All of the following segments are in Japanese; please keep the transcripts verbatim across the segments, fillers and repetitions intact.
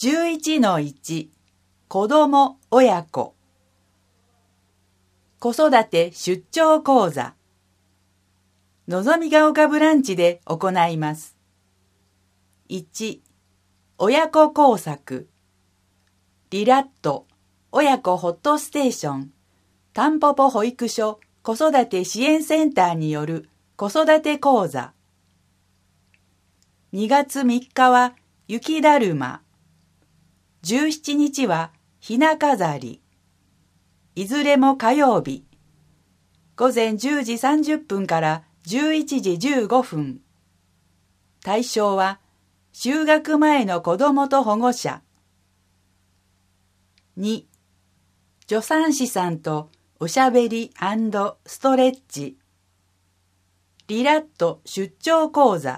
じゅういちのいち 子ども親子子育て出張講座のぞみが丘ブランチで行います。いち親子工作リラット親子ホットステーションたんぽぽ保育所子育て支援センターによる子育て講座。にがつみっかは雪だるま、じゅうしちにちはひな飾り、いずれも火曜日、午前じゅうじさんじゅっぷんからじゅういちじじゅうごふん。対象は就学前の子どもと保護者。に助産師さんとおしゃべり&ストレッチリラット出張講座。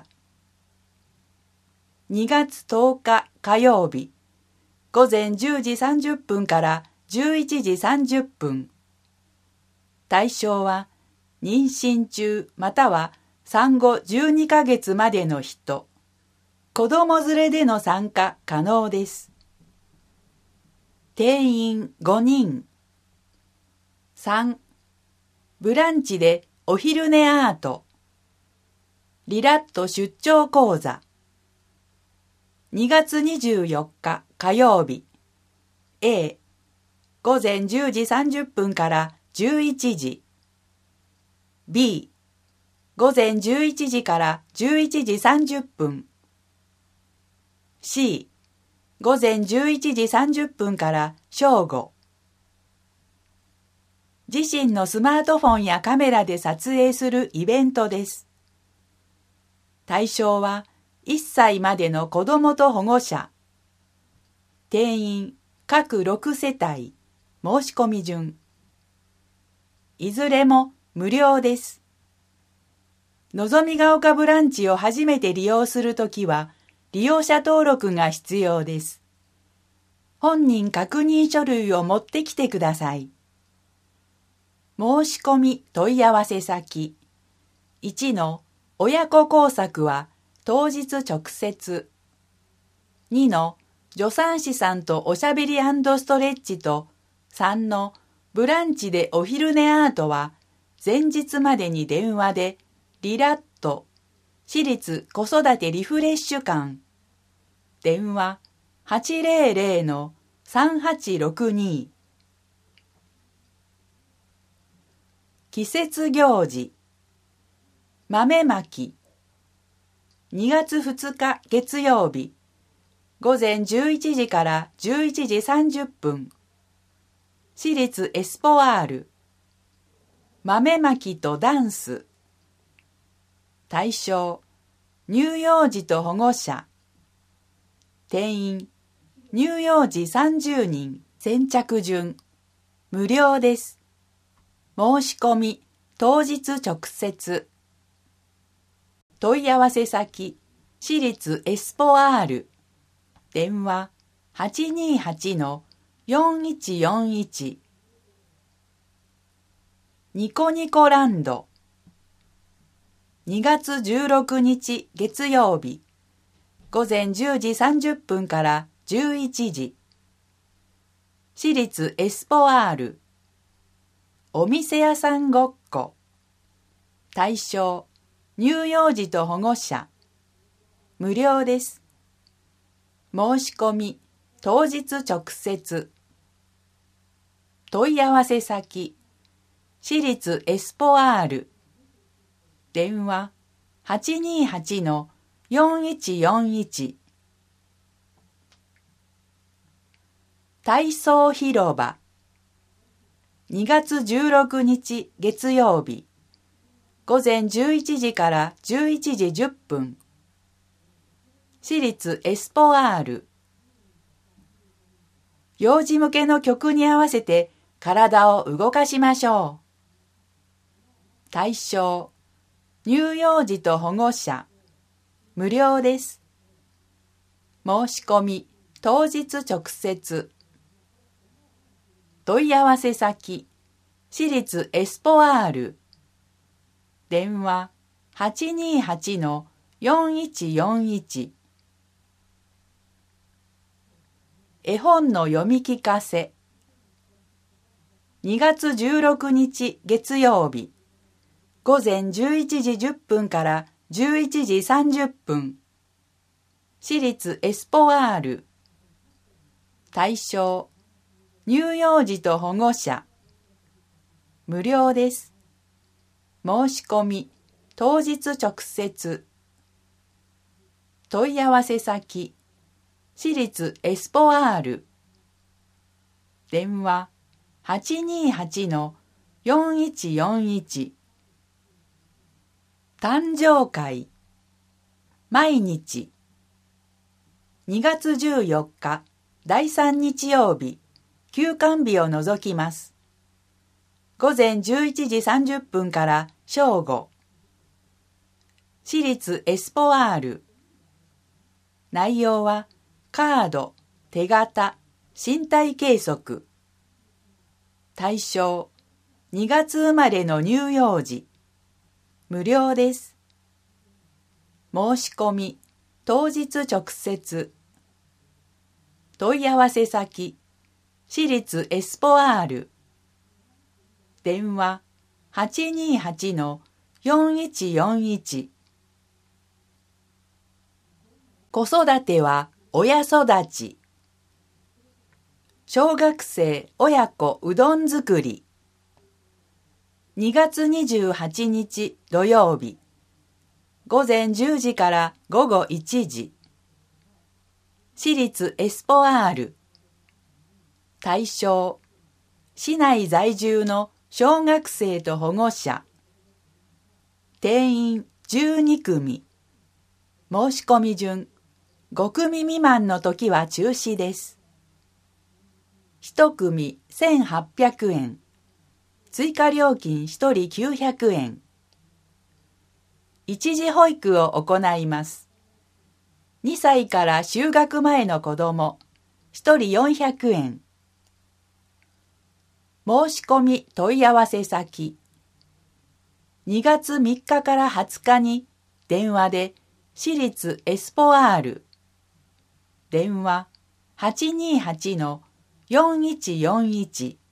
にがつとおか火曜日、午前じゅうじさんじゅっぷんからじゅういちじさんじゅっぷん。対象は妊娠中または産後じゅうにかげつまでの人。子供連れでの参加可能です。定員ごにん。さんブランチでお昼寝アートリラット出張講座。にがつにじゅうよっか火曜日 A 午前じゅうじさんじゅっぷんからじゅういちじ B 午前じゅういちじからじゅういちじさんじゅっぷん C 午前じゅういちじさんじゅっぷんから正午。自身のスマートフォンやカメラで撮影するイベントです。対象はいっさいまでの子どもと保護者。定員各ろくせたい。申し込み順。いずれも無料です。のぞみが丘ブランチを初めて利用するときは、利用者登録が必要です。本人確認書類を持ってきてください。申し込み問い合わせ先。いちの親子工作は当日直接。にの助産師さんとおしゃべり&ストレッチとさんのブランチでお昼寝アートは前日までに電話でリラット私立子育てリフレッシュ館電話 はちぜろぜろのさんはちろくに 季節行事豆まきにがつふつか月曜日午前じゅういちじからじゅういちじさんじゅっぷん私立エスポアール豆まきとダンス対象乳幼児と保護者定員乳幼児さんじゅうにん先着順無料です。申し込み当日直接問い合わせ先私立エスポアール電話 はちにはちのよんいちよんいち ニコニコランドにがつじゅうろくにち月曜日午前じゅうじさんじゅっぷんからじゅういちじ私立エスポアールお店屋さんごっこ対象乳幼児と保護者無料です。申し込み当日直接問い合わせ先私立エスポアール電話 はちにはちのよんいちよんいち 体操広場にがつじゅうろくにち月曜日午前じゅういちじからじゅういちじじゅっぷん私立エスポアール幼児向けの曲に合わせて体を動かしましょう。対象乳幼児と保護者無料です。申し込み当日直接問い合わせ先私立エスポアール電話 はちにはちのよんいちよんいち絵本の読み聞かせ。にがつじゅうろくにち月曜日、ごぜんじゅういちじじゅっぷんからじゅういちじさんじゅっぷん。私立エスポワール。対象、乳幼児と保護者。無料です。申し込み、当日直接。問い合わせ先、私立エスポワール。電話、はちにーはちのよんいちよんいち。誕生会。毎日。にがつじゅうよっか、だいさん日曜日、休館日を除きます。ごぜんじゅういちじさんじゅっぷんから正午。私立エスポワール。内容は、カード、手形、身体計測。対象、にがつ生まれの乳幼児。無料です。申し込み、当日直接。問い合わせ先、私立エスポワール。電話、はちにーはちのよんいちよんいち。子育ては親育ち。小学生親子うどん作り。にがつにじゅうはちにち土曜日、ごぜんじゅうじからごごいちじ。私立エスポワール。対象、市内在住の小学生と保護者。定員じゅうにくみ。申し込み順、ごくみ未満の時は中止です。いちくみせんはっぴゃくえん。追加料金ひとりきゅうひゃくえん。一時保育を行います。にさいから就学前の子ども、ひとりよんひゃくえん。申し込み問い合わせ先。にがつみっかからはつかに電話で私立エスポワール。電話はちにーはちのよんいちよんいち。